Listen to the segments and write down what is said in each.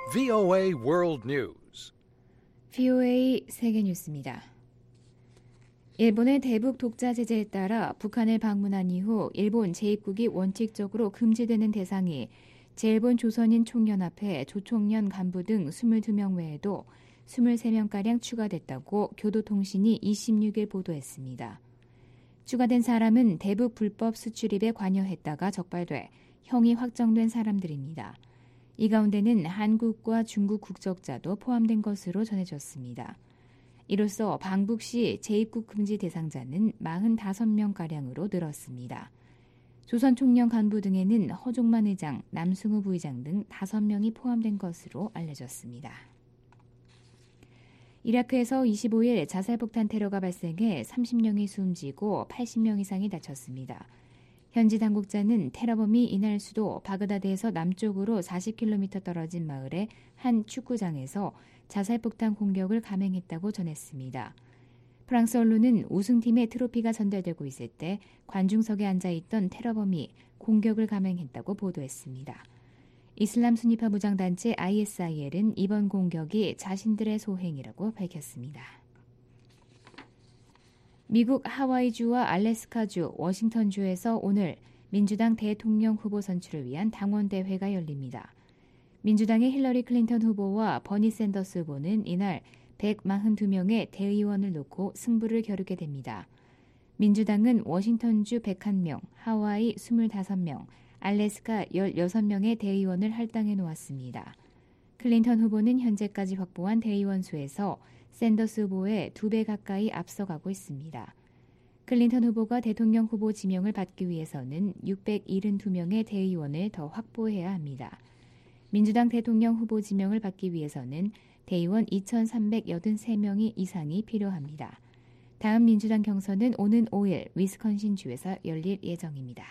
VOA World News. VOA 세계 뉴스입니다. 일본의 대북 독자 제재에 따라 북한을 방문한 이후 일본 재입국이 원칙적으로 금지되는 대상이 제일본 조선인 총연합회 조총련 간부 등 22명 외에도 23명가량 추가됐다고 교도통신이 26일 보도했습니다. 추가된 사람은 대북 불법 수출입에 관여했다가 적발돼 형이 확정된 사람들입니다. 이 가운데는 한국과 중국 국적자도 포함된 것으로 전해졌습니다. 이로써 방북 시 재입국 금지 대상자는 45명가량으로 늘었습니다. 조선 총련 간부 등에는 허종만 의장, 남승우 부의장 등 5명이 포함된 것으로 알려졌습니다. 이라크에서 25일 자살폭탄 테러가 발생해 30명이 숨지고 80명 이상이 다쳤습니다. 현지 당국자는 테러범이 이날 수도 바그다드에서 남쪽으로 40km 떨어진 마을의 한 축구장에서 자살폭탄 공격을 감행했다고 전했습니다. 프랑스 언론은 우승팀의 트로피가 전달되고 있을 때 관중석에 앉아있던 테러범이 공격을 감행했다고 보도했습니다. 이슬람 순위파 무장단체 ISIL은 이번 공격이 자신들의 소행이라고 밝혔습니다. 미국 하와이주와 알래스카주, 워싱턴주에서 오늘 민주당 대통령 후보 선출을 위한 당원대회가 열립니다. 민주당의 힐러리 클린턴 후보와 버니 샌더스 후보는 이날 142명의 대의원을 놓고 승부를 겨루게 됩니다. 민주당은 워싱턴주 101명, 하와이 25명, 알래스카 16명의 대의원을 할당해 놓았습니다. 클린턴 후보는 현재까지 확보한 대의원 수에서 샌더스 후보의 2배 가까이 앞서가고 있습니다. 클린턴 후보가 대통령 후보 지명을 받기 위해서는 672명의 대의원을 더 확보해야 합니다. 민주당 대통령 후보 지명을 받기 위해서는 대의원 2,383명이 이상이 필요합니다. 다음 민주당 경선은 오는 5일 위스콘신주에서 열릴 예정입니다.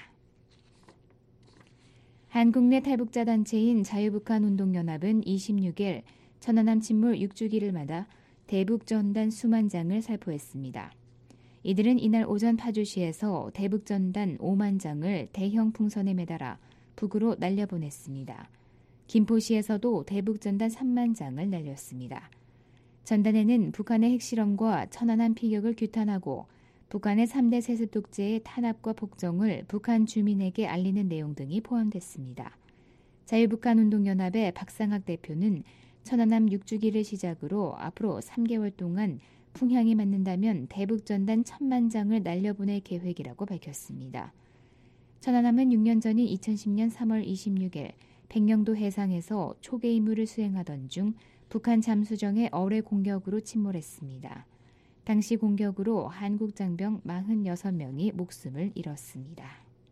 한국 내 탈북자 단체인 자유북한운동연합은 26일 천안함 침몰 6주기를 맞아 대북전단 수만 장을 살포했습니다. 이들은 이날 오전 파주시에서 대북전단 5만 장을 대형 풍선에 매달아 북으로 날려보냈습니다. 김포시에서도 대북전단 3만 장을 날렸습니다. 전단에는 북한의 핵실험과 천안함 피격을 규탄하고 북한의 3대 세습 독재의 탄압과 복종을 북한 주민에게 알리는 내용 등이 포함됐습니다. 자유북한운동연합의 박상학 대표는 천안함 6주기를 시작으로 앞으로 3개월 동안 풍향이 맞는다면 대북전단 1,000만 장을 날려보낼 계획이라고 밝혔습니다. 천안함은 6년 전인 2010년 3월 26일 백령도 해상에서 초계 임무를 수행하던 중 북한 잠수정의 어뢰 공격으로 침몰했습니다. 당시 공격으로 한국 장병 46명이 목숨을 잃었습니다.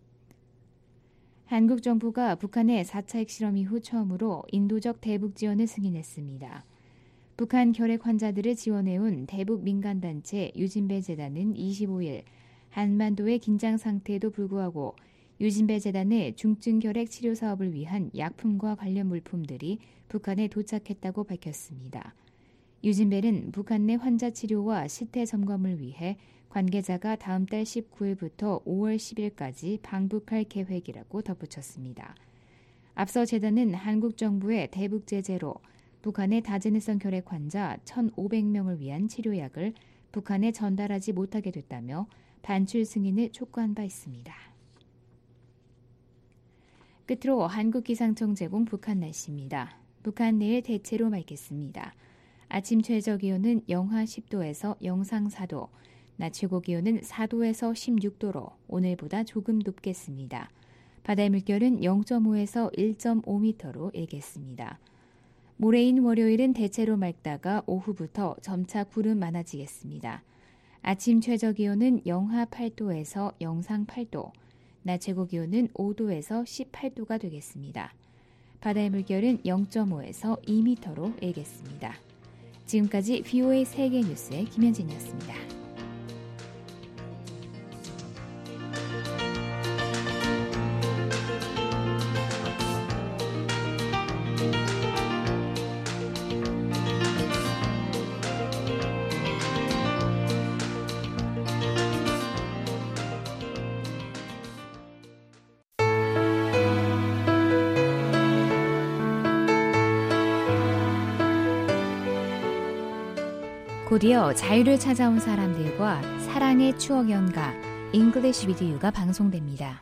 한국 정부가 북한의 4차 핵실험 이후 처음으로 인도적 대북 지원을 승인했습니다. 북한 결핵 환자들을 지원해온 대북 민간단체 유진배 재단은 25일 한반도의 긴장 상태에도 불구하고 유진배 재단의 중증 결핵 치료 사업을 위한 약품과 관련 물품들이 북한에 도착했다고 밝혔습니다. 유진벨은 북한 내 환자 치료와 실태 점검을 위해 관계자가 다음 달 19일부터 5월 10일까지 방북할 계획이라고 덧붙였습니다. 앞서 재단은 한국 정부의 대북 제재로 북한의 다제네성 결핵 환자 1,500명을 위한 치료약을 북한에 전달하지 못하게 됐다며 반출 승인을 촉구한 바 있습니다. 끝으로 한국기상청 제공 북한 날씨입니다. 북한 내일 대체로 맑겠습니다. 아침 최저기온은 영하 10도에서 영상 4도, 낮 최고기온은 4도에서 16도로 오늘보다 조금 높겠습니다. 바다의 물결은 0.5에서 1.5m로 일겠습니다. 모레인 월요일은 대체로 맑다가 오후부터 점차 구름 많아지겠습니다. 아침 최저기온은 영하 8도에서 영상 8도, 낮 최고기온은 5도에서 18도가 되겠습니다. 바다의 물결은 0.5에서 2m로 일겠습니다. 지금까지 VOA 세계 뉴스의 김현진이었습니다. 곧이어 자유를 찾아온 사람들과 사랑의 추억 연가 잉글리시 위드 유가 방송됩니다.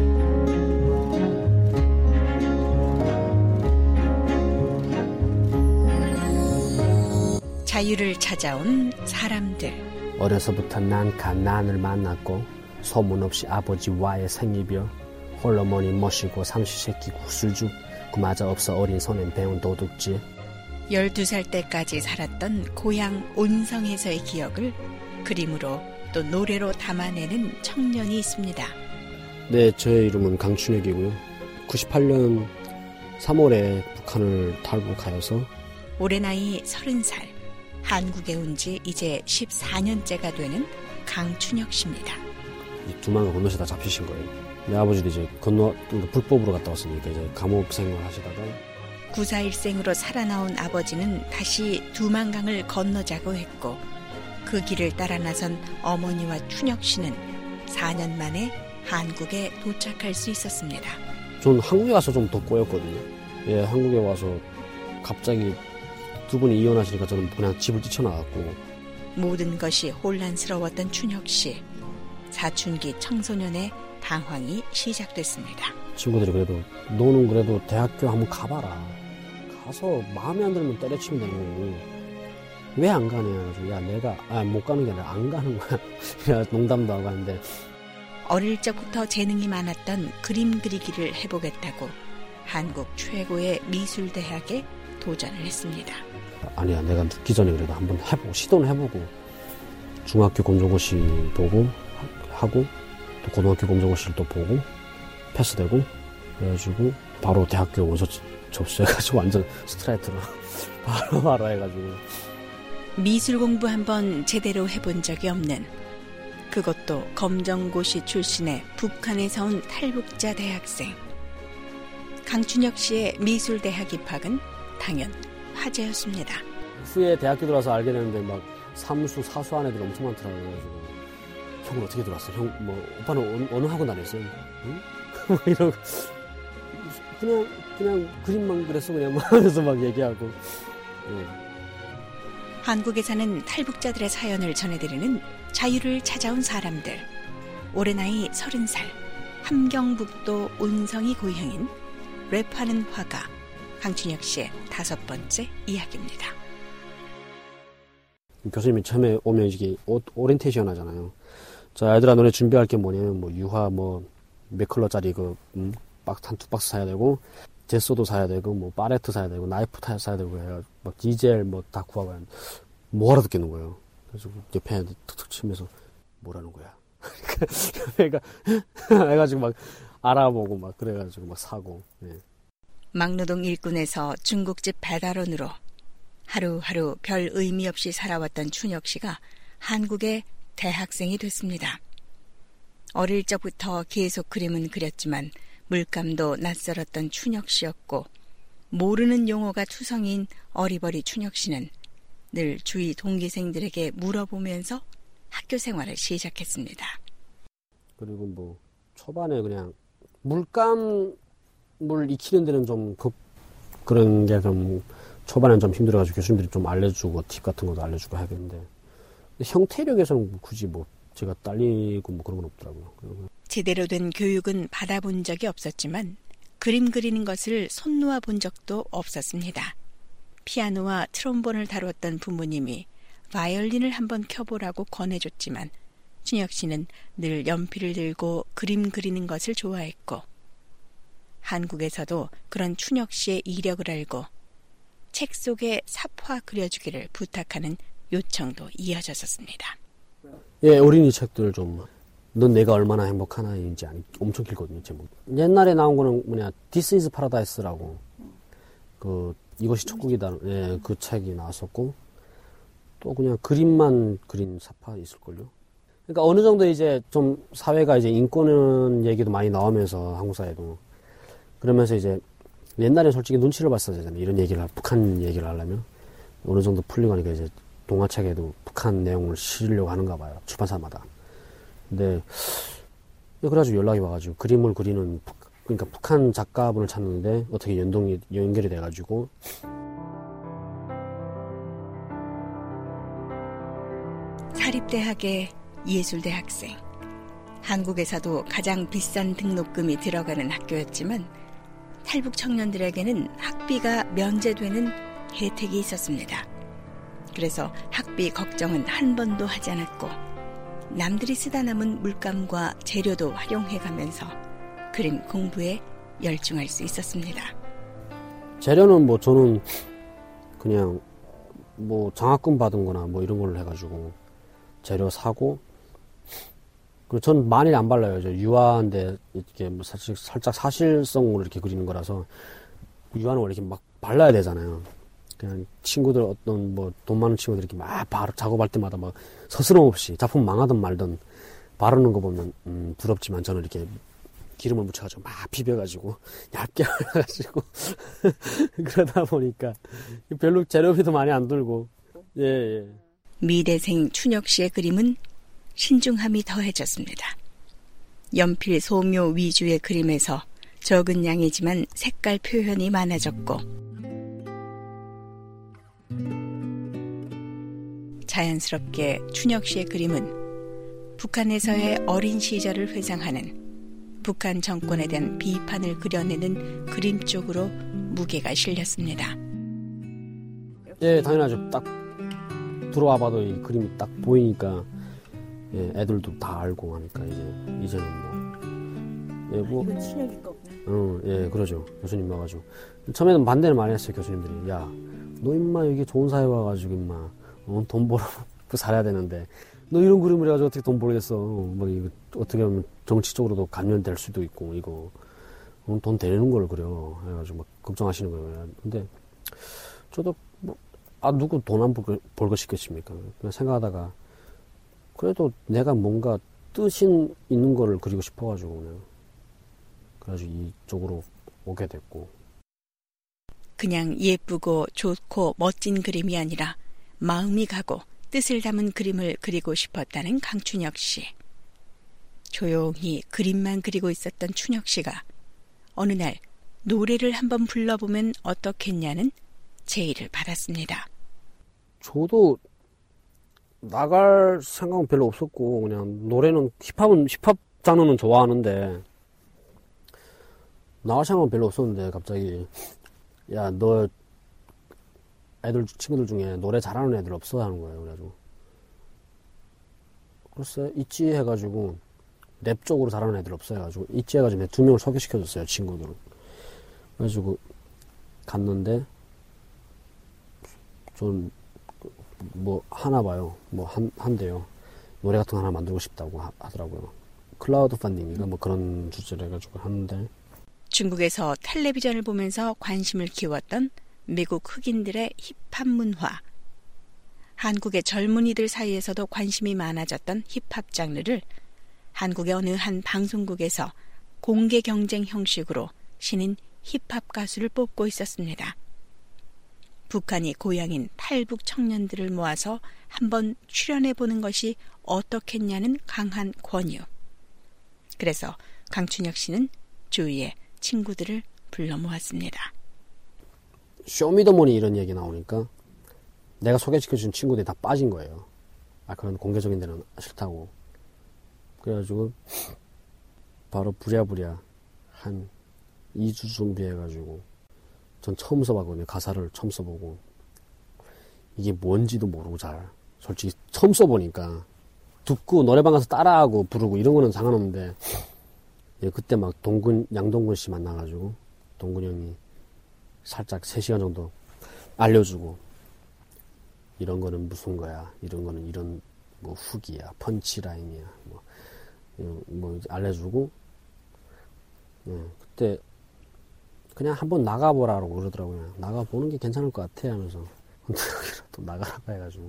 자유를 찾아온 사람들. 어려서부터 난 가난을 만났고 소문 없이 아버지와의 생이별, 홀어머니 모시고 삼시세끼 구슬죽, 그마저 없어 어린 손엔 배운 도둑질. 12살 때까지 살았던 고향 온성에서의 기억을 그림으로 또 노래로 담아내는 청년이 있습니다. 네, 제 이름은 강춘혁이고요. 98년 3월에 북한을 탈북하여서 올해 나이 30살, 한국에 온 지 이제 14년째가 되는 강춘혁 씨입니다. 두만강 건너서 다 잡히신 거예요. 내 아버지도 이제 불법으로 갔다 왔으니까 이제 감옥 생활 하시다가 9.4일생으로 살아나온 아버지는 다시 두만강을 건너자고 했고 그 길을 따라 나선 어머니와 춘혁 씨는 4년 만에 한국에 도착할 수 있었습니다. 전 한국에 와서 좀 더 꼬였거든요. 예, 한국에 와서 갑자기 두 분이 이혼하시니까 저는 그냥 집을 뛰쳐나갔고 모든 것이 혼란스러웠던 춘혁 씨. 사춘기 청소년의 방황이 시작됐습니다. 친구들이 그래도 너는 그래도 대학교 한번 가봐라. 가서 마음에 안 들면 때려치면 되는 거고 왜 안 가냐. 그래서 야 내가 못 가는 게 아니라 안 가는 거야. 농담도 하고 하는데 어릴 적부터 재능이 많았던 그림 그리기를 해보겠다고 한국 최고의 미술대학에 도전을 했습니다. 아니야 내가 눕기 전에 그래도 한번 해보고 시도는 해보고 중학교 검정고시 보고 하고 또 고등학교 검정고시를 또 보고 패스되고 그래가지고 바로 대학교 원서 접수해가지고 완전 스트레이트로 바로 해가지고 미술 공부 한번 제대로 해본 적이 없는 그것도 검정고시 출신의 북한에서 온 탈북자 대학생. 강춘혁 씨의 미술대학 입학은 당연 화제였습니다. 후에 대학교 들어와서 알게 되는데 막 삼수, 사수한 애들 엄청 많더라고요. 그래가지고 형은 어떻게 들어왔어? 형, 오빠는 어느 학원 다녔어? 응? 이러고 그냥 그림만 그랬어 그냥 막 하면서 막 얘기하고. 한국에 사는 탈북자들의 사연을 전해드리는 자유를 찾아온 사람들. 올해 나이 30살, 함경북도 온성이 고향인 랩하는 화가 강춘혁 씨의 5번째 이야기입니다. 교수님이 처음에 오면 이게 오리엔테이션 하잖아요. 자, 얘들아 너네 준비할 게 뭐냐면 유화 몇 컬러짜리 한 2박스 사야 되고 제소도 사야 되고 파레트 사야 되고 나이프 사야 되고 해요. 막 디젤 다 구하고 뭐 알아듣겠는 거예요. 그래서 옆에 애들 툭툭 치면서 뭐라는 거야. 그러니까 해가지고 막 알아보고 막 그래가지고 막 사고. 예. 막노동 일꾼에서 중국집 배달원으로 하루하루 별 의미 없이 살아왔던 춘혁 씨가 한국의 대학생이 됐습니다. 어릴 적부터 계속 그림은 그렸지만 물감도 낯설었던 춘혁 씨였고 모르는 용어가 투성인 어리버리 춘혁 씨는 늘 주위 동기생들에게 물어보면서 학교 생활을 시작했습니다. 그리고 초반에 그냥 물감을 익히는 데는 좀 그런 게 좀 초반엔 좀 힘들어가지고 교수님들이 좀 알려주고 팁 같은 것도 알려주고 하겠는데 형태력에서는 굳이 제가 딸리고 그런 건 없더라고요. 제대로 된 교육은 받아본 적이 없었지만 그림 그리는 것을 손놓아 본 적도 없었습니다. 피아노와 트롬본을 다뤘던 부모님이 바이올린을 한번 켜보라고 권해줬지만 춘혁 씨는 늘 연필을 들고 그림 그리는 것을 좋아했고 한국에서도 그런 춘혁 씨의 이력을 알고 책 속에 삽화 그려주기를 부탁하는 요청도 이어졌었습니다. 예, 어린이 책들 넌 내가 얼마나 행복하나인지 엄청 길거든요, 제목. 옛날에 나온 거는 This is Paradise라고 이것이 천국이다. 예, 그 책이 나왔었고 또 그냥 그림만 그린 삽화 있을걸요. 그러니까 어느 정도 이제 좀 사회가 이제 인권 얘기도 많이 나오면서 한국 사회도 그러면서 이제 옛날에 솔직히 눈치를 봤어야 되잖아요. 이런 얘기를 북한 얘기를 하려면 어느 정도 풀리고 하니까 이제 동화책에도 북한 내용을 실으려고 하는가 봐요. 출판사마다. 근데 그래가지고 연락이 와가지고 그림을 그리는 그러니까 북한 작가분을 찾는데 어떻게 연결이 돼가지고 사립대학의 예술대학생. 한국에서도 가장 비싼 등록금이 들어가는 학교였지만 탈북 청년들에게는 학비가 면제되는 혜택이 있었습니다. 그래서 학비 걱정은 한 번도 하지 않았고 남들이 쓰다 남은 물감과 재료도 활용해가면서 그림 공부에 열중할 수 있었습니다. 재료는 뭐 저는 그냥 뭐 장학금 받은 거나 뭐 이런 걸로 해가지고 재료 사고, 그리고 전 많이 안 발라요. 저 유화인데 이렇게 뭐 살짝 사실성으로 이렇게 그리는 거라서 유화는 원래 이렇게 막 발라야 되잖아요. 그냥 친구들 어떤 뭐 돈 많은 친구들 이렇게 막 작업할 때마다 막 서스럼 없이 작품 망하든 말든 바르는 거 보면 부럽지만 저는 이렇게 기름을 묻혀가지고 막 비벼가지고 얇게 발라가지고 그러다 보니까 별로 재료비도 많이 안 들고. 예. 미대생 춘혁 씨의 그림은 신중함이 더해졌습니다. 연필 소묘 위주의 그림에서 적은 양이지만 색깔 표현이 많아졌고 자연스럽게 춘혁 씨의 그림은 북한에서의 어린 시절을 회상하는 북한 정권에 대한 비판을 그려내는 그림 쪽으로 무게가 실렸습니다. 예, 당연하죠. 딱 들어와 봐도 이 그림이 딱 보이니까 예, 애들도 다 알고 하니까 이제는 뭐 예, 뭐 이건 춘혁이 거구나. 예, 그러죠. 교수님 와가지고 처음에는 반대를 많이 했어요. 교수님들이 야, 너 임마 여기 좋은 사회 와가지고 임마 돈 벌어 살아야 되는데 너 이런 그림을 해가지고 어떻게 돈 벌겠어? 뭐 이거 어떻게 보면 정치적으로도 감면될 수도 있고 이거 돈 되는 걸 그려 해가지고 막 걱정하시는 거예요. 근데 저도 뭐 누구 돈 안 벌고 싶겠습니까? 그냥 생각하다가 그래도 내가 뭔가 뜻이 있는 거를 그리고 싶어가지고 그냥 그래가지고 이쪽으로 오게 됐고. 그냥 예쁘고 좋고 멋진 그림이 아니라 마음이 가고 뜻을 담은 그림을 그리고 싶었다는 강춘혁 씨. 조용히 그림만 그리고 있었던 춘혁 씨가 어느 날 노래를 한번 불러보면 어떻겠냐는 제의를 받았습니다. 저도 나갈 생각은 별로 없었고 그냥 노래는 힙합 장르는 좋아하는데 나갈 생각은 별로 없었는데 갑자기 야, 너 친구들 중에 노래 잘하는 애들 없어? 하는 거예요. 그래가지고 글쎄 있지 해가지고 랩 쪽으로 잘하는 애들 없어 해가지고 있지 해가지고 2명을 소개시켜줬어요. 친구들을. 그래가지고 갔는데 좀 뭐 하나 봐요. 뭐 한대요. 노래 같은 거 하나 만들고 싶다고 하더라고요. 클라우드 펀딩인가 뭐 그런 주제를 해가지고 하는데 중국에서 텔레비전을 보면서 관심을 키웠던 미국 흑인들의 힙합 문화. 한국의 젊은이들 사이에서도 관심이 많아졌던 힙합 장르를 한국의 어느 한 방송국에서 공개 경쟁 형식으로 신인 힙합 가수를 뽑고 있었습니다. 북한이 고향인 탈북 청년들을 모아서 한번 출연해보는 것이 어떻겠냐는 강한 권유. 그래서 강춘혁 씨는 주위에 친구들을 불러 모았습니다. 쇼미더머니 이런 얘기 나오니까 내가 소개시켜준 친구들이 다 빠진 거예요. 그런 공개적인 데는 싫다고. 그래가지고 바로 부랴부랴 한 2주 준비해가지고 전 처음 써봤거든요. 가사를 처음 써보고 이게 뭔지도 모르고 잘 솔직히 처음 써보니까 듣고 노래방 가서 따라하고 부르고 이런 거는 상관없는데 예, 그때 막 양동근 씨 만나가지고 동근 형이 살짝 3시간 정도 알려주고 이런 거는 무슨 거야, 이런 거는 이런 뭐 훅이야, 펀치라인이야, 뭐 알려주고 예, 그때 그냥 한번 나가보라고 그러더라고요. 나가보는 게 괜찮을 것 같아 하면서 또 나가라고 해가지고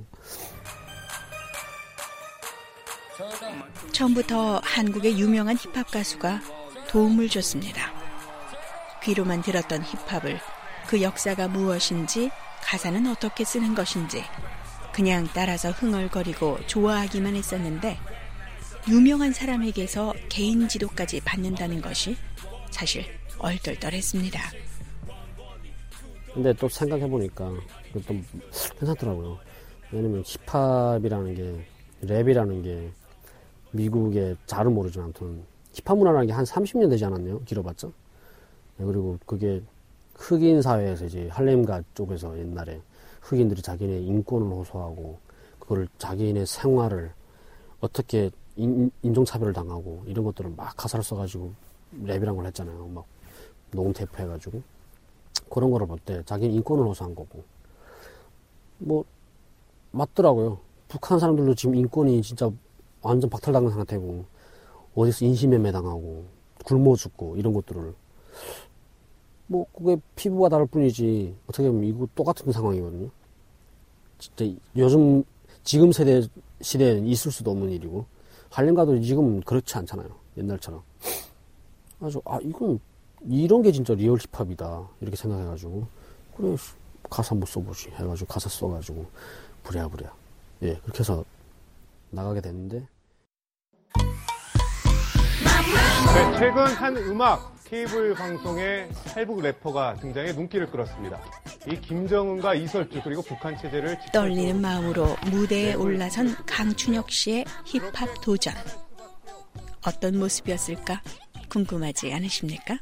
처음부터 한국의 유명한 힙합 가수가 도움을 줬습니다. 귀로만 들었던 힙합을 그 역사가 무엇인지 가사는 어떻게 쓰는 것인지 그냥 따라서 흥얼거리고 좋아하기만 했었는데 유명한 사람에게서 개인 지도까지 받는다는 것이 사실 얼떨떨했습니다. 근데 또 생각해보니까 또 괜찮더라고요. 왜냐면 힙합이라는 게 랩이라는 게 미국의 잘은 모르지만 아무튼 힙합 문화라는 게 한 30년 되지 않았나요? 길어봤자. 네, 그리고 그게 흑인 사회에서 이제 할렘가 쪽에서 옛날에 흑인들이 자기네 인권을 호소하고 그거를 자기네 생활을 어떻게 인종차별을 당하고 이런 것들을 막 가사를 써가지고 랩이란 걸 했잖아요. 막 녹음 테이프 해가지고 그런 거를 볼 때 자기는 인권을 호소한 거고 뭐 맞더라고요. 북한 사람들도 지금 인권이 진짜 완전 박탈당한 상태고 어디서 인신매매 당하고 굶어 죽고 이런 것들을 뭐 그게 피부가 다를 뿐이지 어떻게 보면 이거 똑같은 상황이거든요. 진짜 요즘 지금 시대에는 있을 수도 없는 일이고 할렘가도 지금 그렇지 않잖아요. 옛날처럼. 아주 이건 이런 게 진짜 리얼 힙합이다 이렇게 생각해가지고 그래 가사 한번 써보지 해가지고 가사 써가지고 부랴부랴 예 그렇게 해서 나가게 됐는데. 네, 최근 한 음악 케이블 방송에 탈북 래퍼가 등장해 눈길을 끌었습니다. 이 김정은과 이설주 그리고 북한 체제를 떨리는 마음으로 무대에 올라선 강춘혁 씨의 힙합 도전. 어떤 모습이었을까 궁금하지 않으십니까?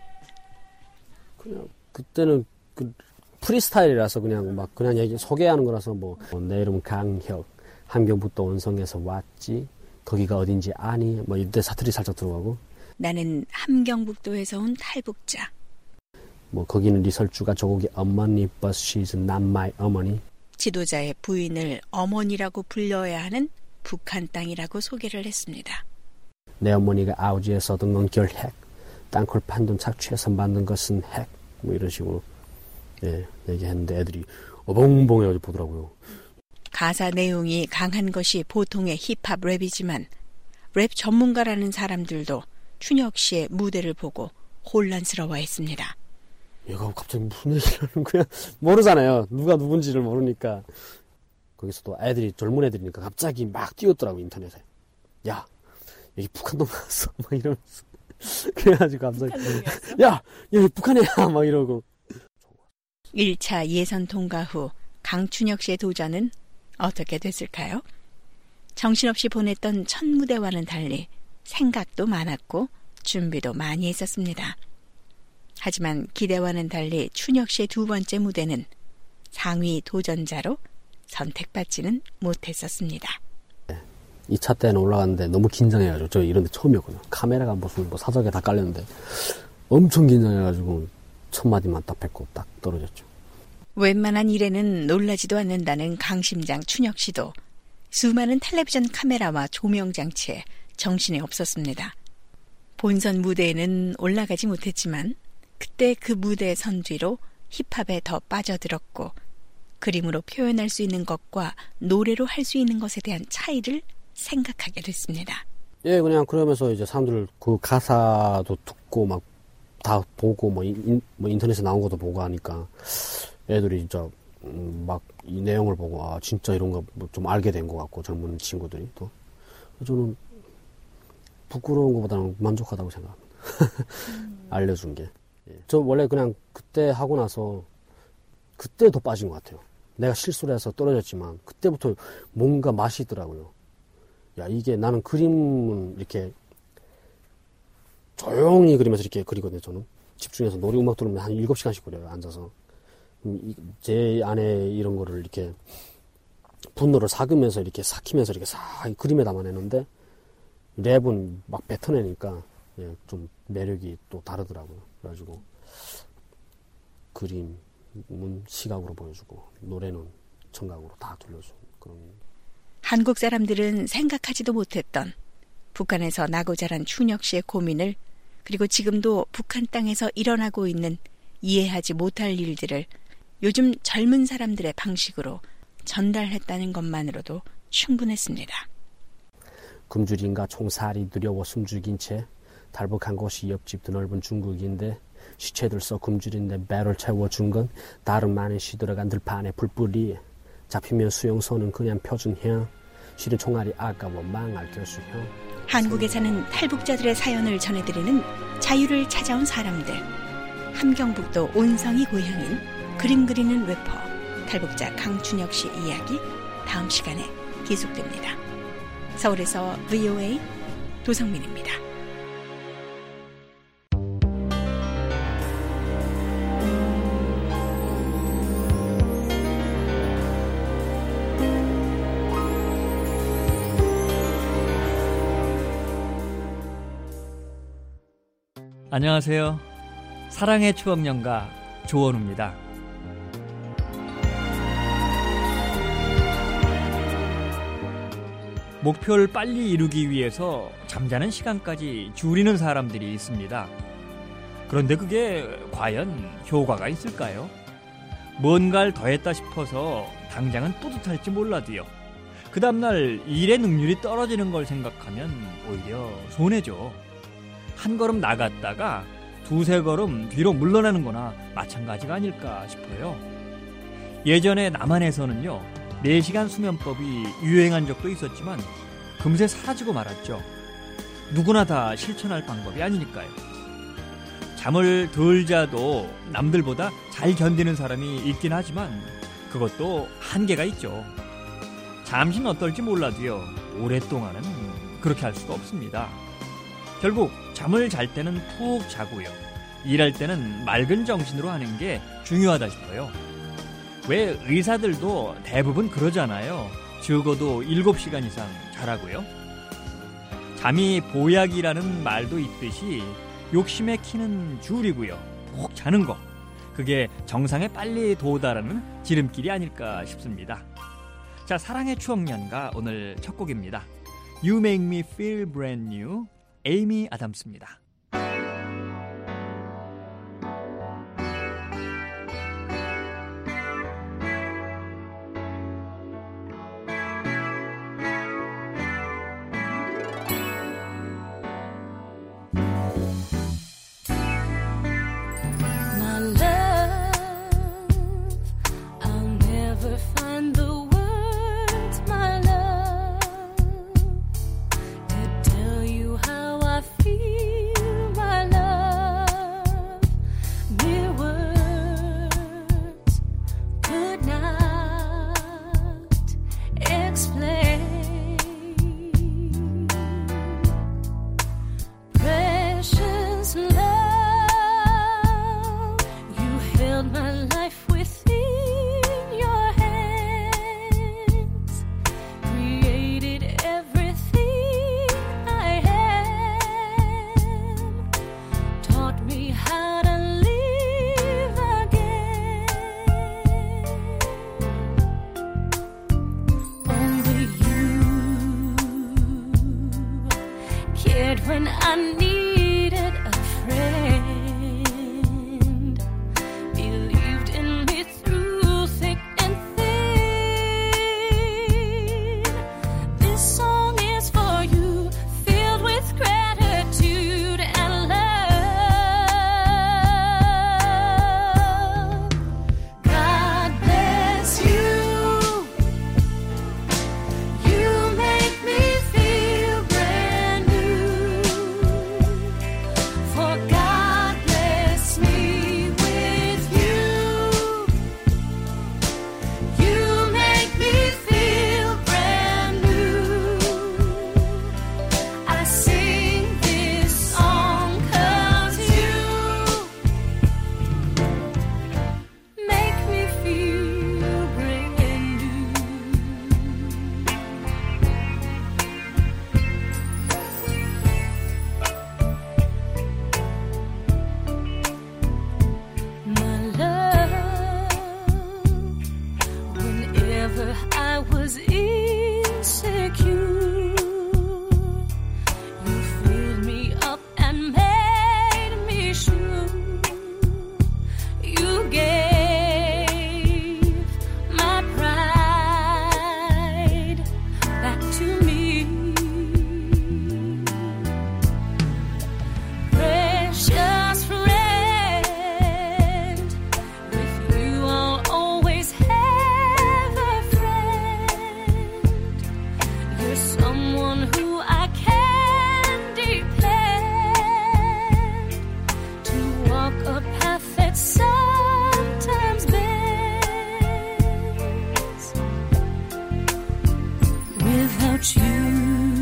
그냥 그때는 그 프리스타일이라서 그냥 막 그냥 얘기 소개하는 거라서 뭐 내 이름 강혁 함경북도 원성에서 왔지 거기가 어딘지 아니 뭐 이때 사투리 살짝 들어가고 나는 함경북도에서 온 탈북자. 뭐 거기는 이설주가 조국의 어머니 but she's not my 어머니. 지도자의 부인을 어머니라고 불려야 하는 북한 땅이라고 소개를 했습니다. 내 어머니가 아우지에서 얻은 건 결핵 땅굴 판돈 착취해서 만든 것은 핵 뭐 이런 식으로 예, 얘기했는데 애들이 어벙벙해가지고 보더라고요. 가사 내용이 강한 것이 보통의 힙합 랩이지만 랩 전문가라는 사람들도 춘혁 씨의 무대를 보고 혼란스러워했습니다. 얘가 갑자기 무슨 얘기를 하는 거야? 모르잖아요. 누가 누군지를 모르니까. 거기서도 애들이 젊은 애들이니까 갑자기 막 띄웠더라고 인터넷에. 야 여기 북한놈 나왔어 막 이러면서. 그래가지고 갑자기 야 여기 북한이야 막 이러고. 1차 예선 통과 후 강춘혁 씨의 도전은 어떻게 됐을까요? 정신없이 보냈던 첫 무대와는 달리 생각도 많았고 준비도 많이 했었습니다. 하지만 기대와는 달리 춘혁 씨의 두 번째 무대는 상위 도전자로 선택받지는 못했었습니다. 2차 때는 올라갔는데 너무 긴장해가지고 저 이런 데 처음이었거든요. 카메라가 무슨 뭐 사석에 다 깔렸는데 엄청 긴장해가지고 첫 마디만 딱 뱉고 딱 떨어졌죠. 웬만한 일에는 놀라지도 않는다는 강심장 춘혁 씨도 수많은 텔레비전 카메라와 조명 장치에 정신이 없었습니다. 본선 무대에는 올라가지 못했지만 그때 그 무대에 선 뒤로 힙합에 더 빠져들었고 그림으로 표현할 수 있는 것과 노래로 할 수 있는 것에 대한 차이를 생각하게 됐습니다. 예, 그냥 그러면서 이제 사람들 그 가사도 듣고 막 다 보고 뭐 인터넷에 나온 것도 보고 하니까 애들이 진짜 막 이 내용을 보고 아 진짜 이런 거 좀 알게 된 것 같고 젊은 친구들이 또 저는 부끄러운 것보다는 만족하다고 생각합니다. 알려준 게. 예. 저 원래 그냥 그때 하고 나서 그때 더 빠진 것 같아요. 내가 실수를 해서 떨어졌지만 그때부터 뭔가 맛이 있더라고요. 야 이게 나는 그림은 이렇게 조용히 그리면서 이렇게 그리거든요. 저는 집중해서 노래 음악 들으면 한 7시간씩 그려요. 앉아서. 제 안에 이런 거를 이렇게 분노를 삭으면서 이렇게 삭히면서 이렇게 싹 그림에 담아내는데 랩은 막 뱉어내니까 예, 좀 매력이 또 다르더라고요. 그래가지고 그림은 시각으로 보여주고 노래는 청각으로 다 들려주고 그런. 한국 사람들은 생각하지도 못했던 북한에서 나고 자란 춘혁 씨의 고민을 그리고 지금도 북한 땅에서 일어나고 있는 이해하지 못할 일들을 요즘 젊은 사람들의 방식으로 전달했다는 것만으로도 충분했습니다. 굶주림과 총살이 두려워 숨죽인 채 탈북한 곳이 옆집 드넓은 중국인데 시체들 써 굶주린데 배를 채워준 건 다름 많은 시들어간 들판의 불뿌리 잡히면 수용소는 그냥 표준형 실은 총알이 아까워 망할 결수형. 한국에 사는 탈북자들의 사연을 전해드리는 자유를 찾아온 사람들. 함경북도 온성이 고향인 그림 그리는 래퍼 탈북자 강춘혁 씨 이야기 다음 시간에 계속됩니다. 서울에서 VOA 도성민입니다. 안녕하세요. 사랑의 추억연가 조원우입니다. 목표를 빨리 이루기 위해서 잠자는 시간까지 줄이는 사람들이 있습니다. 그런데 그게 과연 효과가 있을까요? 뭔가를 더했다 싶어서 당장은 뿌듯할지 몰라도요. 그 다음날 일의 능률이 떨어지는 걸 생각하면 오히려 손해죠. 한 걸음 나갔다가 두세 걸음 뒤로 물러나는 거나 마찬가지가 아닐까 싶어요. 예전에 남한에서는요, 4시간 수면법이 유행한 적도 있었지만 금세 사라지고 말았죠. 누구나 다 실천할 방법이 아니니까요. 잠을 덜 자도 남들보다 잘 견디는 사람이 있긴 하지만 그것도 한계가 있죠. 잠시는 어떨지 몰라도요, 오랫동안은 그렇게 할 수가 없습니다. 결국 잠을 잘 때는 푹 자고요, 일할 때는 맑은 정신으로 하는 게 중요하다 싶어요. 왜 의사들도 대부분 그러잖아요. 적어도 7시간 이상 자라고요. 잠이 보약이라는 말도 있듯이 욕심의 키는 줄이고요, 푹 자는 거, 그게 정상에 빨리 도달하는 지름길이 아닐까 싶습니다. 자, 사랑의 추억연가 오늘 첫 곡입니다. You Make Me Feel Brand New, 에이미 아담스입니다. When I needed a friend, believed in me through thick and thin. This song is for you, filled with gratitude and love. God bless you. You make me feel brand new. For God bless me with you. You make me feel brand new. I sing this song 'cause you make me feel brand new. My love, whenever I was insecure, you filled me up and made me sure. You gave my pride back to me. Precious friend, with you I'll always have a friend. You're someone who I can depend to walk a path that sometimes bends. Without you,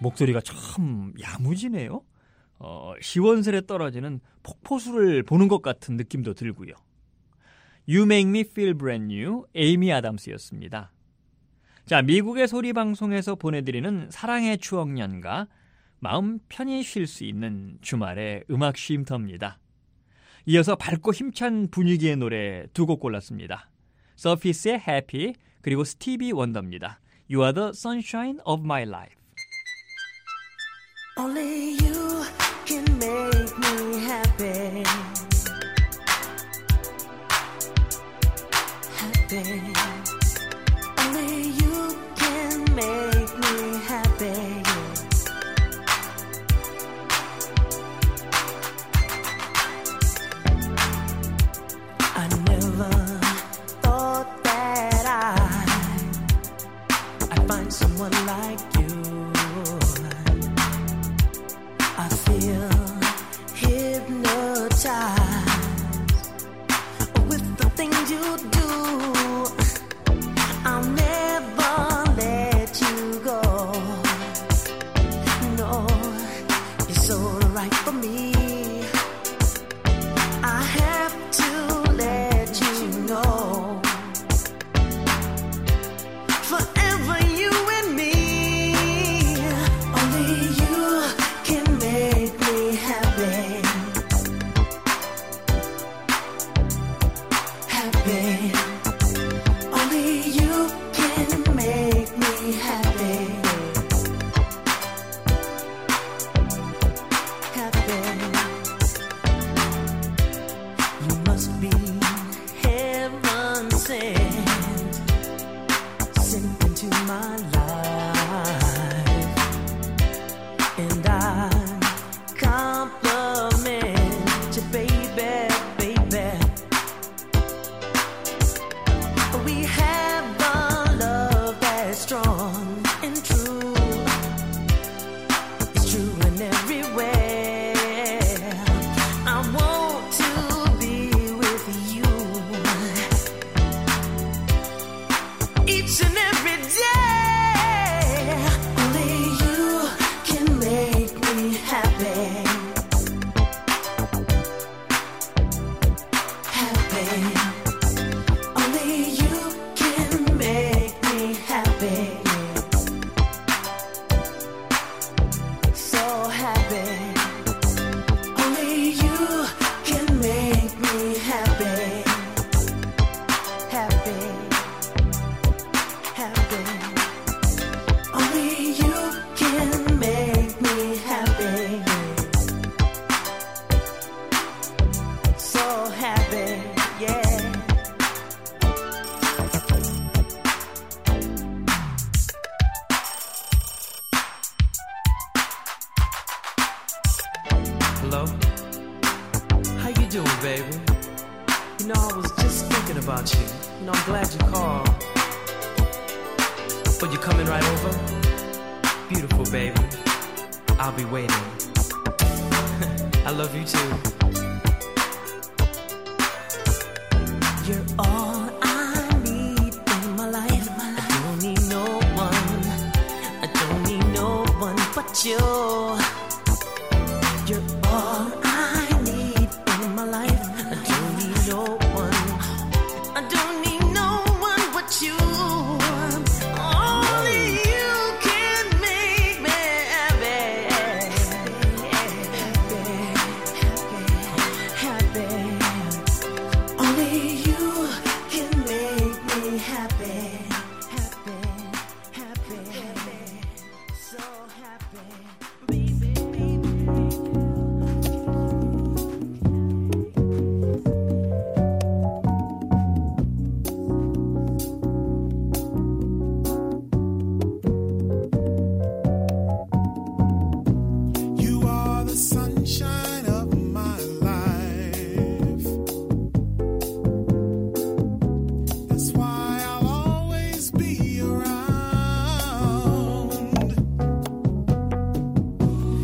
목소리가 참 야무지네요. 시원스레 떨어지는 폭포수를 보는 것 같은 느낌도 들고요. You Make Me Feel Brand New, 에이미 아담스였습니다. 자, 미국의 소리방송에서 보내드리는 사랑의 추억연가, 마음 편히 쉴 수 있는 주말의 음악 쉼터입니다. 이어서 밝고 힘찬 분위기의 노래 두 곡 골랐습니다. 서피스의 Happy, 그리고 스티비 원더입니다. You are the sunshine of my life. Only you can make me happy. Happy. Only you can make me happy. I never thought that I'd find someone like you. I feel hypnotized with the things you do. I'll never let you go. No, you're so right for me. I have to let you know. Forever you and me. Only you can make me happy. Happy. Only you can make me happy. Happy. You must be heaven sent, sent into my life, and I compliment you, baby, baby. We have a love that's strong and true. It's true in every way. I want to be with you each and every day. Only you can make me happy. Happy. Only you can make me happy. So happy. Only you can make me happy. Happy. Happy. Only you can make me happy. So happy, yeah. Hello? How you doing, baby? You know, I was just thinking about you. You know, I'm glad you called. Oh, you coming right over? Beautiful, baby. I'll be waiting. I love you too. You're all I need in my life. I don't need no one. I don't need no one but you. You're all I need in my life. I don't need no one. I don't need no one but you. Only you can make me happy. Happy. Only you can make me happy. Happy. So happy. Baby. You are the sunshine of my life. That's why I'll always be around.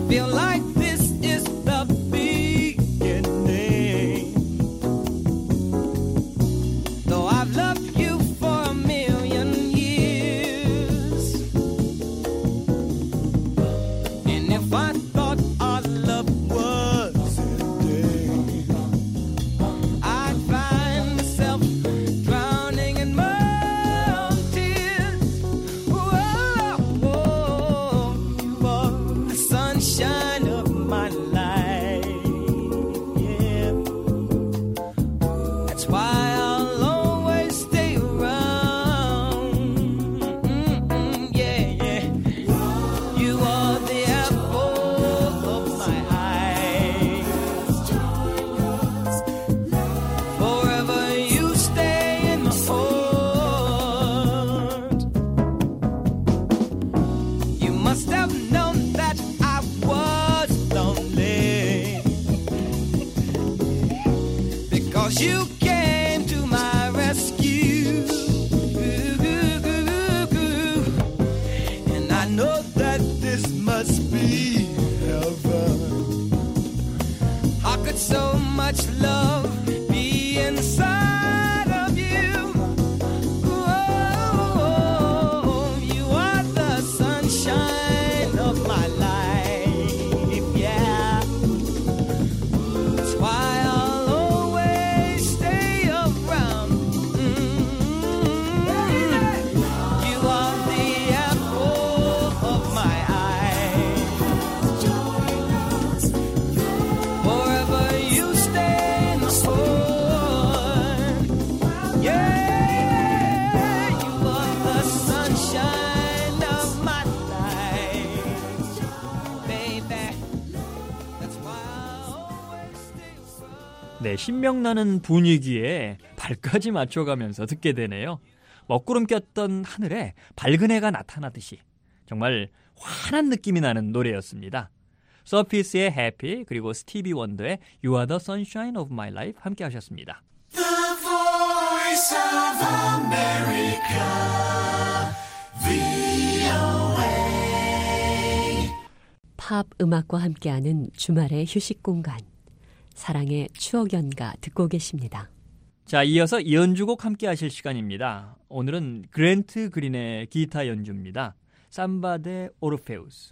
feel like this is the beginning. Though I've loved you for a million years, and if I thought our love was ending, I'd find myself drowning in my own tears. Whoa, whoa, for the sunshine of my life. Yeah, that's why I'll always stay around. Yeah, yeah. You are the apple of my eye. Forever you stay in my heart. You must have known that I was lonely, because you came to my rescue. And I know that this must be heaven. How could so much love be inside of you? Oh, you are the sunshine of my life. Yeah, that's why I'll always stay around. You are the apple of my eye. Forever you stay in my heart. Yeah, you are the sunshine of my life, baby. That's why I'll always stay around. 네, 신명나는 분위기에 발까지 맞춰가면서 듣게 되네요. 먹구름 꼈던 하늘에 밝은 해가 나타나듯이 정말 환한 느낌이 나는 노래였습니다. 서피스의 해피 그리고 스티비 원더의 You are the sunshine of my life 함께 하셨습니다. The voice of America, VOA. 팝 음악과 함께하는 주말의 휴식 공간, 사랑의 추억 연가 듣고 계십니다. 자, 이어서 연주곡 함께 하실 시간입니다. 오늘은 그랜트 그린의 기타 연주입니다. 삼바 데 오르페우스.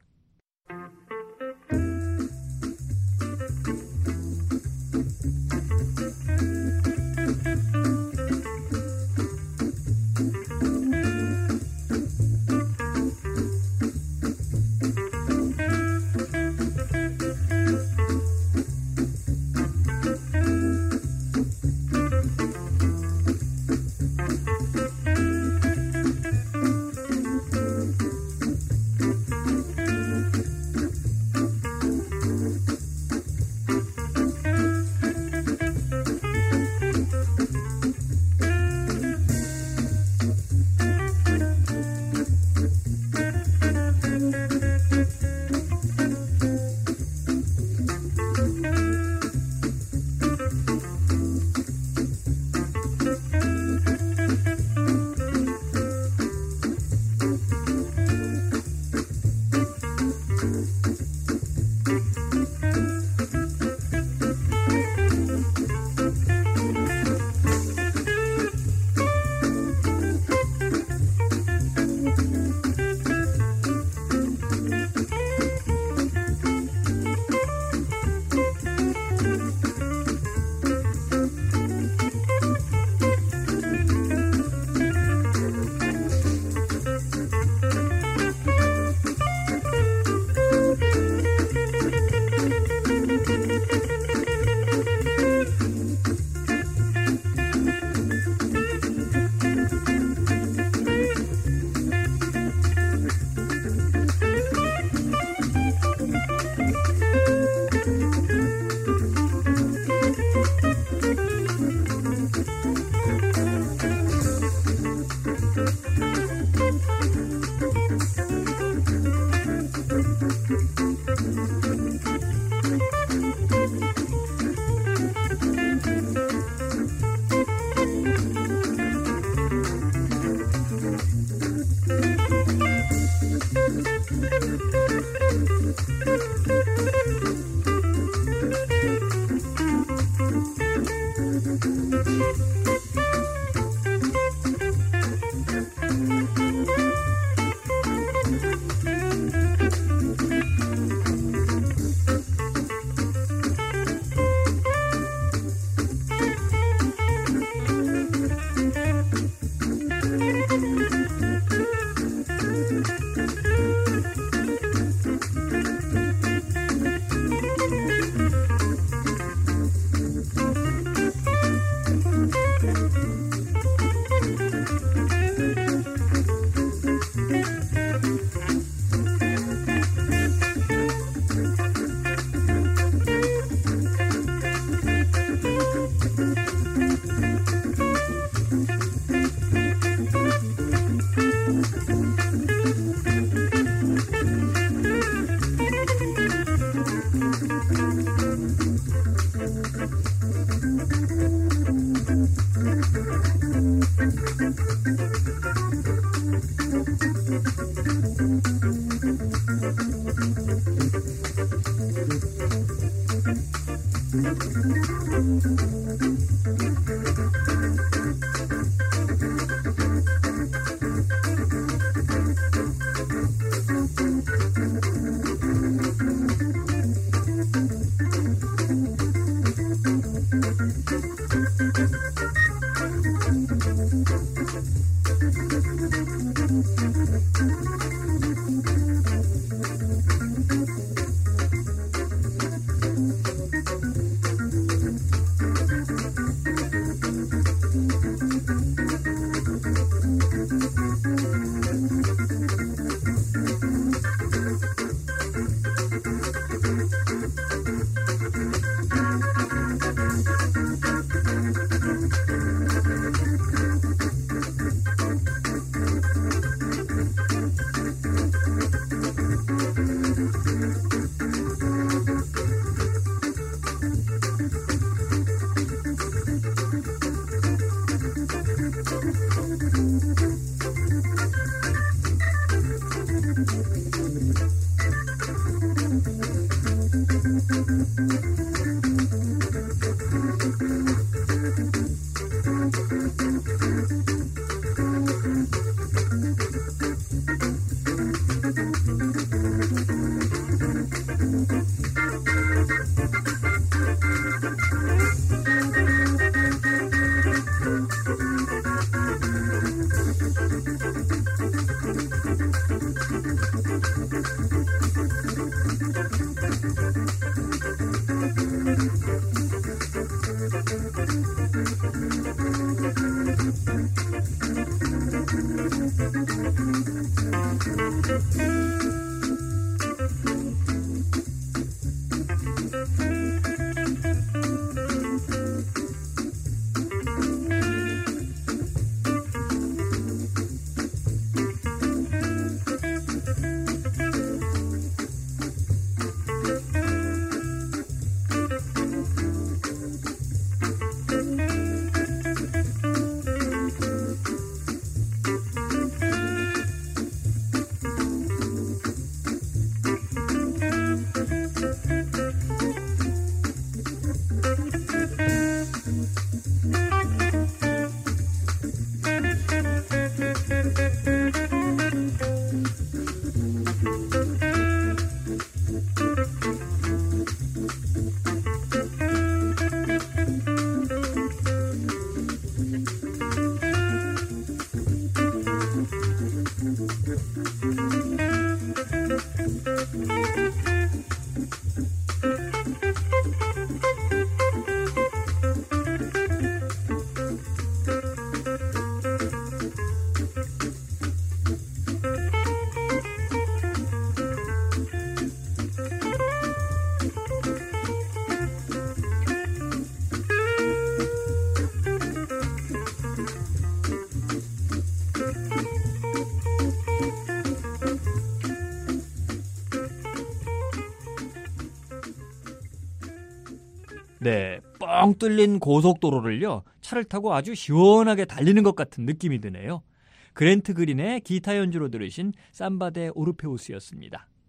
네, 뻥 뚫린 고속도로를요, 차를 타고 아주 시원하게 달리는 것 같은 느낌이 드네요. 그랜트 그린의 기타 연주로 들으신 삼바 데 오르페우스였습니다.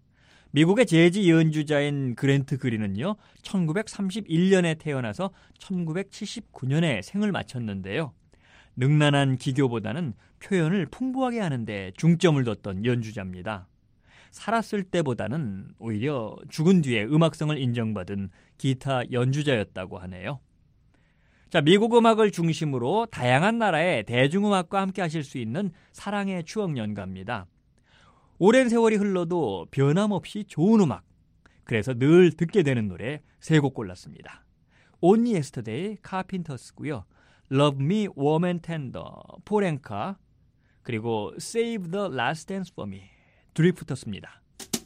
미국의 재즈 연주자인 그랜트 그린은요, 1931년에 태어나서 1979년에 생을 마쳤는데요. 능란한 기교보다는 표현을 풍부하게 하는데 중점을 뒀던 연주자입니다. 살았을 때보다는 오히려 죽은 뒤에 음악성을 인정받은 기타 연주자였다고 하네요. 자, 미국 음악을 중심으로 다양한 나라의 대중음악과 함께 하실 수 있는 사랑의 추억 연가입니다. 오랜 세월이 흘러도 변함없이 좋은 음악, 그래서 늘 듣게 되는 노래 3곡 골랐습니다. Only Yesterday, 카펜터스고요. Love Me Warm and Tender, 폴 앵카, 그리고 Save the Last Dance for Me, 드리프터스입니다.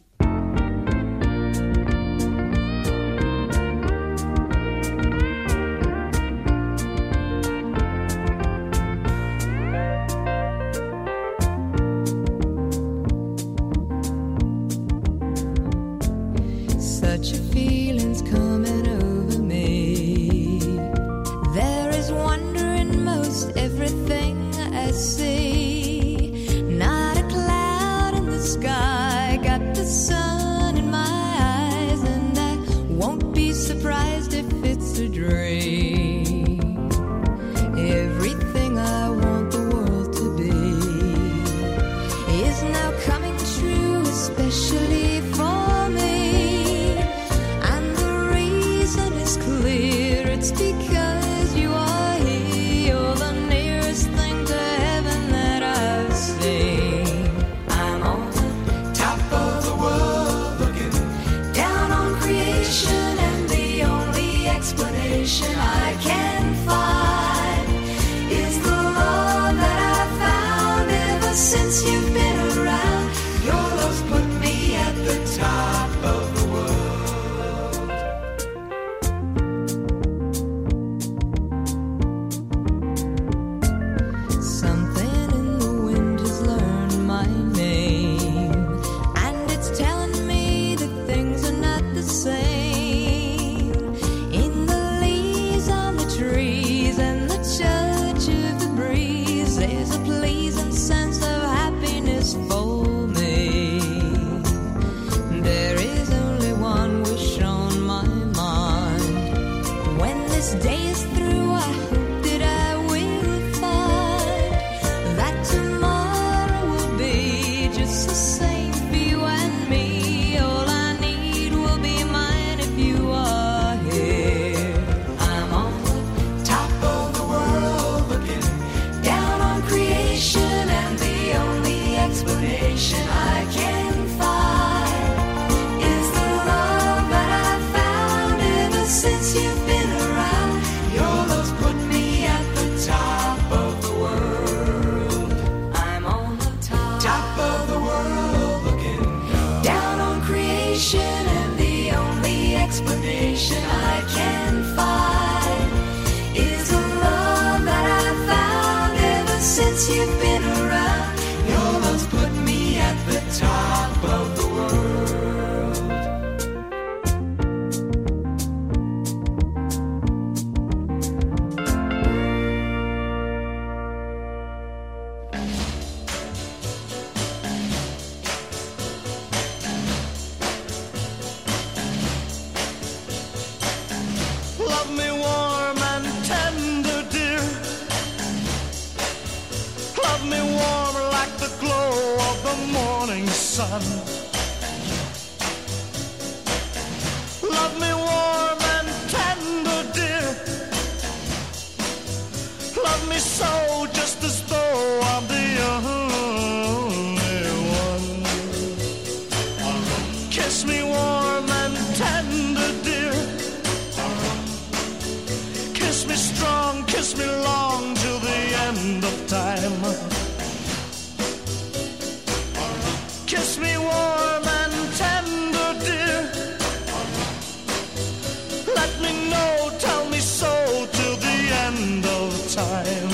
Such a feeling's coming over me. There is wonder in most everything I see. Not a cloud in the sky, got the sun in my eyes, and I won't be surprised if it's a dream. Everything I want the world to be is now coming true, especially for me. Clear, it's because you are here. You're the nearest thing to heaven that I've seen. I'm on the top of the world, looking down on creation, and the only explanation I can find is the love that I've found ever since you've been around. Your love's put me at the top of the world. You've been around, your love's put me at the top of the world. Love me warm and tender, dear. Love me warm like the glow of the morning sun. Love me warm and tender, dear. Love me so, just as though I'm the only one. Kiss me warm and tender, dear. Kiss me strong, kiss me long till the end of time. Kiss me warm and tender, dear. Let me know, tell me so till the end of time.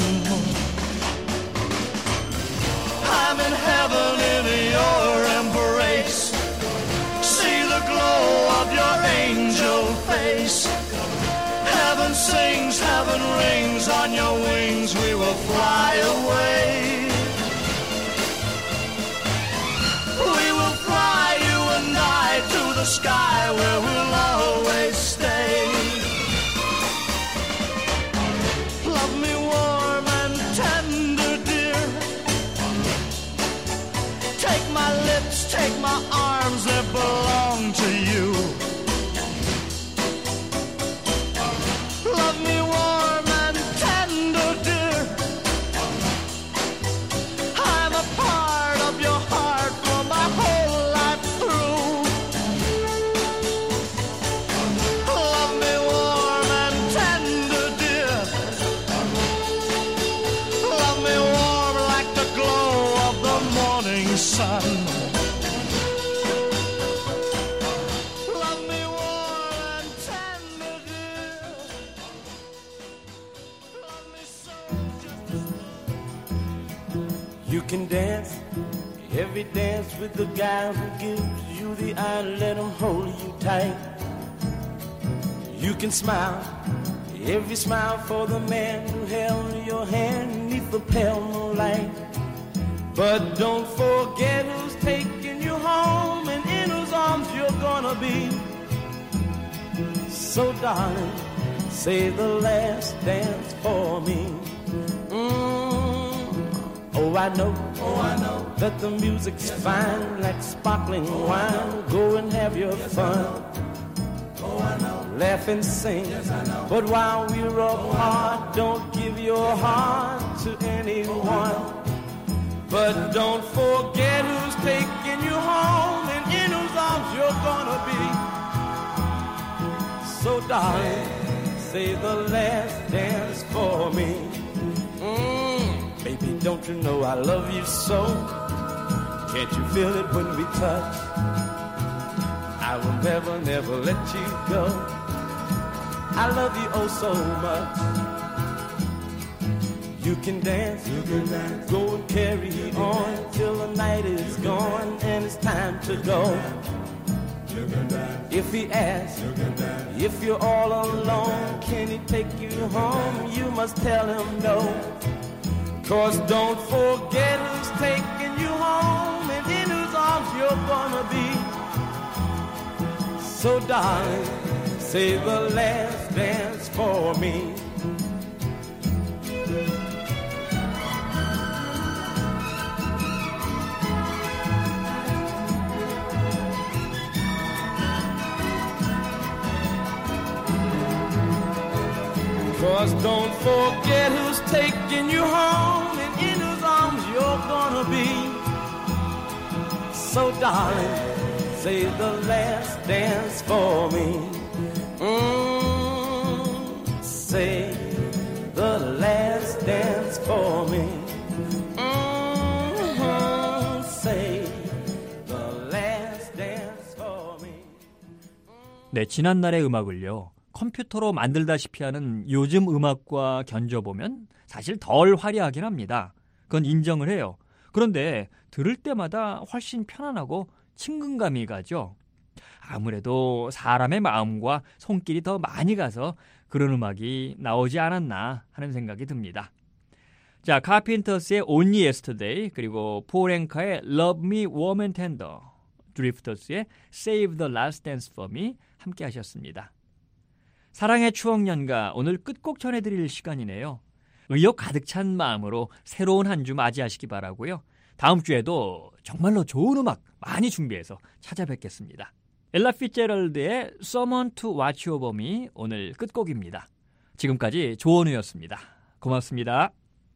I'm in heaven in your embrace. See the glow of your angel face. Heaven sings, heaven rings, on your wings we will fly away. We will fly, you and I, sky where we'll always stay. Love me warm and tender, dear. Take my lips, take my arms, they belong to you. Love me warm and tender, dear. I'm a part of your heart for my whole life through. Love me warm and tender, dear. Love me warm like the glow of the morning sun. Love me warm and tender, dear. Love me so You can dance every dance with the guy who gives you the eye, let him hold you tight. You can smile every smile for the man who held your hand neath the pale moonlight. But don't forget who's taking you home and in whose arms you're gonna be. So darling, say the last dance for me. Oh, I know that the music's fine, like sparkling wine. Go and have your fun. Laugh and sing. But while we're apart, don't give your heart to anyone. But don't forget who's taking you home and in whose arms you're gonna be. So darling, say the last dance for me. Baby, don't you know I love you so? Can't you feel it when we touch? I will never, never let you go. I love you oh so much. You can dance, go and carry on till the night is gone and it's time to go. If he asks, if you're all alone, can he take you home? You must tell him no. 'Cause don't forget who's taking you home and in whose arms you're gonna be. So darling, say the last dance for me. Cause don't forget who's taking you home and in whose arms you're gonna be. So darling, say the last dance for me. Say the last dance for me. Say the last dance for me. 네, 지난날의 음악을요, 컴퓨터로 만들다시피 하는 요즘 음악과 견줘보면 사실 덜 화려하긴 합니다. 그건 인정을 해요. 그런데 들을 때마다 훨씬 편안하고 친근감이 가죠. 아무래도 사람의 마음과 손길이 더 많이 가서 그런 음악이 나오지 않았나 하는 생각이 듭니다. 자, 카펜터스의 Only Yesterday, 그리고 폴 앵카의 Love Me Warm and Tender, 드리프터스의 Save the Last Dance for Me 함께 하셨습니다. 사랑의 추억 연가, 오늘 끝곡 전해드릴 시간이네요. 의욕 가득 찬 마음으로 새로운 한 주 맞이하시기 바라고요. 다음 주에도 정말로 좋은 음악 많이 준비해서 찾아뵙겠습니다. 엘라 피츠제럴드의 Someone to Watch Over Me 오늘 끝곡입니다. 지금까지 조원우였습니다. 고맙습니다.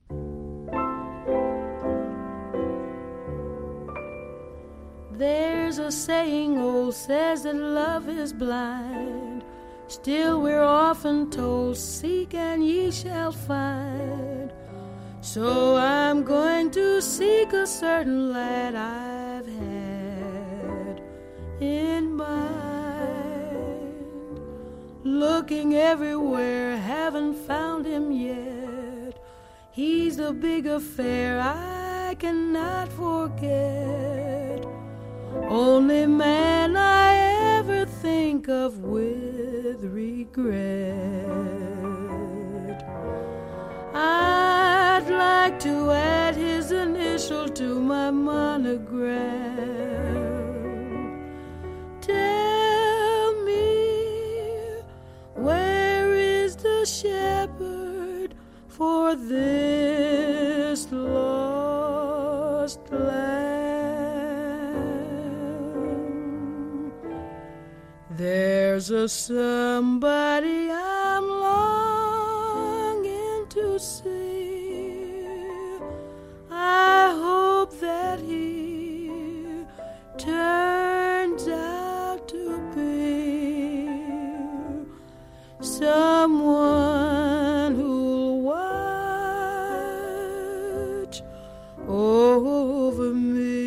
There's a saying old says that love is blind. Still we're often told, seek and ye shall find. So I'm going to seek a certain lad I've had in mind. Looking everywhere, haven't found him yet. He's a big affair I cannot forget. Only man I ever think of with regret. I'd like to add his initial to my monogram. Tell There's a somebody I'm longing to see. I hope that he turns out to be someone who'll watch over me.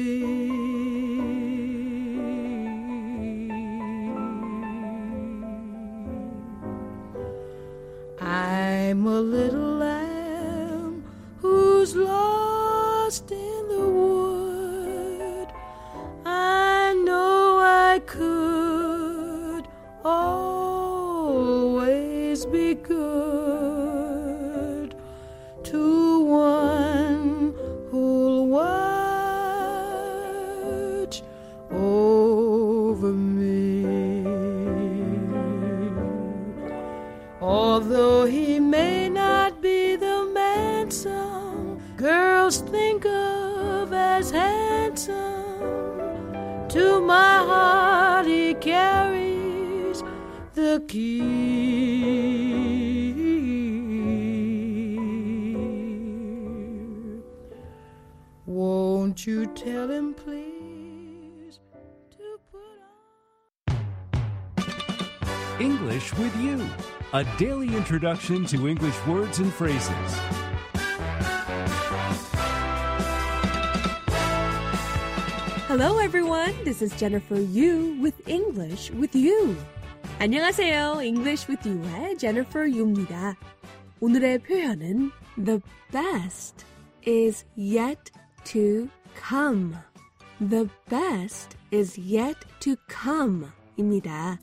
I'm a little lamb who's lost in the wood. I know I could always be good to one who'll watch over me. Although he may not be the man some girls think of as handsome, to my heart he carries the key. Won't you tell him, please, to put on English with You, a daily introduction to English words and phrases. Hello everyone, this is Jennifer Yu with English with You. 안녕하세요, English with You의 Jennifer Yu입니다. 오늘의 표현은 The best is yet to come. The best is yet to come 입니다.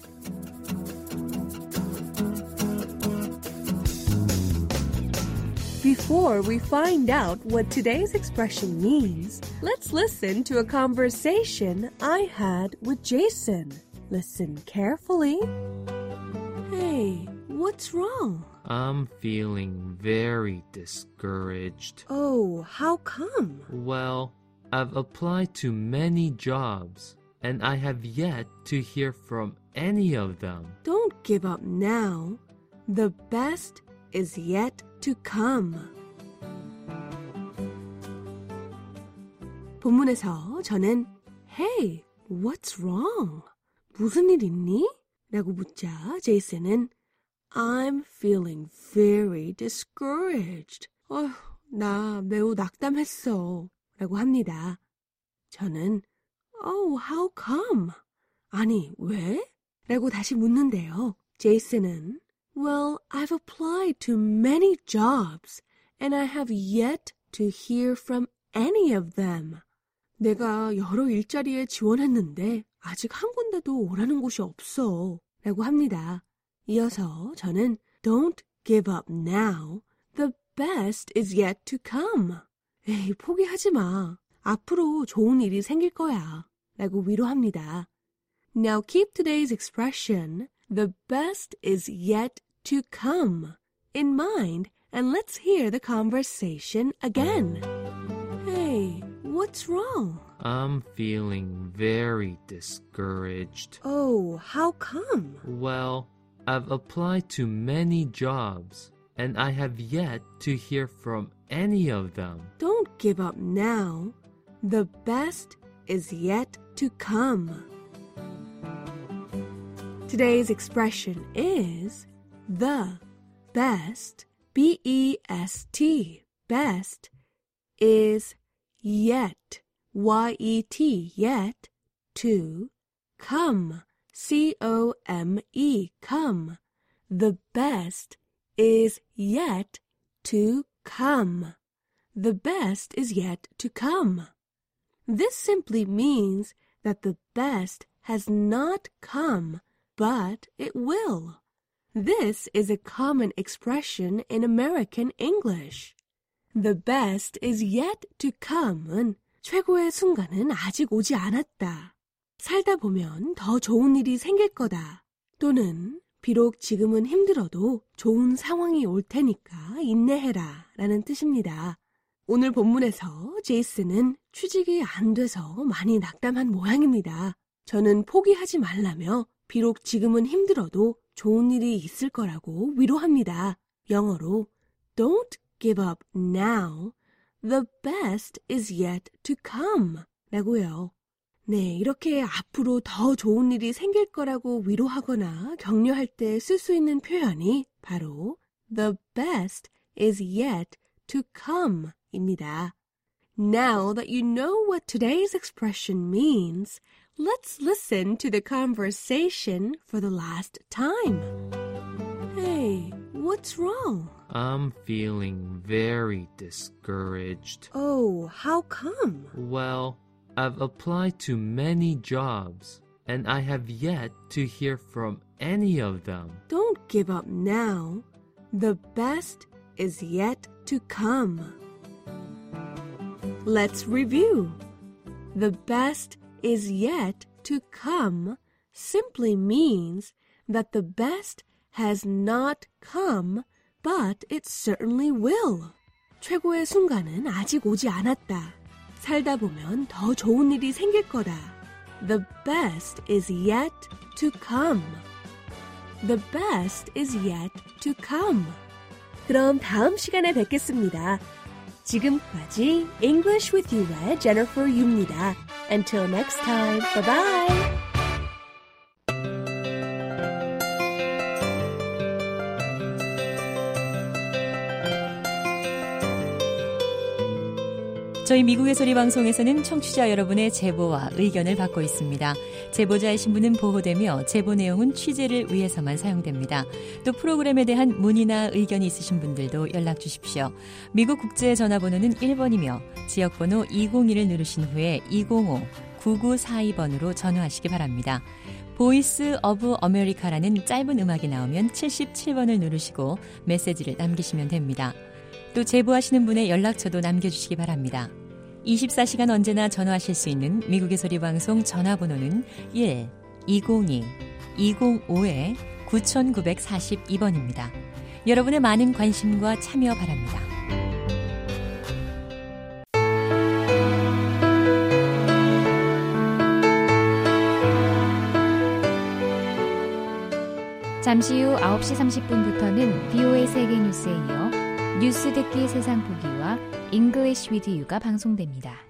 Before we find out what today's expression means, let's listen to a conversation I had with Jason. Listen carefully. Hey, what's wrong? I'm feeling very discouraged. Oh, how come? Well, I've applied to many jobs, and I have yet to hear from any of them. Don't give up now. The best is yet to come. 본문에서 저는 Hey, what's wrong? 무슨 일 있니? 라고 묻자 제이슨은 I'm feeling very discouraged. 나 매우 낙담했어. 라고 합니다. 저는 Oh, how come? 아니, 왜? 라고 다시 묻는데요. 제이슨은 Well, I've applied to many jobs and I have yet to hear from any of them. 내가 여러 일자리에 지원했는데 아직 한 군데도 오라는 곳이 없어. 라고 합니다. 이어서 저는 Don't give up now. The best is yet to come. 에이, 포기하지 마. 앞으로 좋은 일이 생길 거야. 라고 위로합니다. Now keep today's expression, the best is yet to come, in mind, and let's hear the conversation again. Hey, what's wrong? I'm feeling very discouraged. Oh, how come? Well, I've applied to many jobs, and I have yet to hear from any of them. Don't give up now. The best is yet to come. Today's expression is the best, B-E-S-T, best, is yet, Y-E-T, yet, to come, C-O-M-E, come. The best is yet to come. The best is yet to come. This simply means that the best has not come, but it will. This is a common expression in American English. The best is yet to come은 최고의 순간은 아직 오지 않았다. 살다 보면 더 좋은 일이 생길 거다. 또는 비록 지금은 힘들어도 좋은 상황이 올 테니까 인내해라 라는 뜻입니다. 오늘 본문에서 제이슨은 취직이 안 돼서 많이 낙담한 모양입니다. 저는 포기하지 말라며 비록 지금은 힘들어도 좋은 일이 있을 거라고 위로합니다. 영어로 Don't give up now. The best is yet to come. 라고요. 네, 이렇게 앞으로 더 좋은 일이 생길 거라고 위로하거나 격려할 때 쓸 수 있는 표현이 바로 The best is yet to come 입니다. Now that you know what today's expression means, let's listen to the conversation for the last time. Hey, what's wrong? I'm feeling very discouraged. Oh, how come? Well, I've applied to many jobs, and I have yet to hear from any of them. Don't give up now. The best is yet to come. Let's review. The best is yet to come simply means that the best has not come, but it certainly will. 최고의 순간은 아직 오지 않았다. 살다 보면 더 좋은 일이 생길 거다. The best is yet to come. The best is yet to come. 그럼 다음 시간에 뵙겠습니다. 지금까지 English with You의 Jennifer Yu입니다. Until next time, bye-bye. 저희 미국의 소리 방송에서는 청취자 여러분의 제보와 의견을 받고 있습니다. 제보자의 신분은 보호되며 제보 내용은 취재를 위해서만 사용됩니다. 또 프로그램에 대한 문의나 의견이 있으신 분들도 연락 주십시오. 미국 국제 전화번호는 1번이며 지역번호 201을 누르신 후에 205-9942번으로 전화하시기 바랍니다. 보이스 오브 아메리카라는 짧은 음악이 나오면 77번을 누르시고 메시지를 남기시면 됩니다. 또 제보하시는 분의 연락처도 남겨주시기 바랍니다. 24시간 언제나 전화하실 수 있는 미국의 소리 방송 전화번호는 1-202-205-9942번입니다. 여러분의 많은 관심과 참여 바랍니다. 잠시 후 9시 30분부터는 VOA 세계 뉴스에 이어 뉴스 듣기 세상 보기와 English with You가 방송됩니다.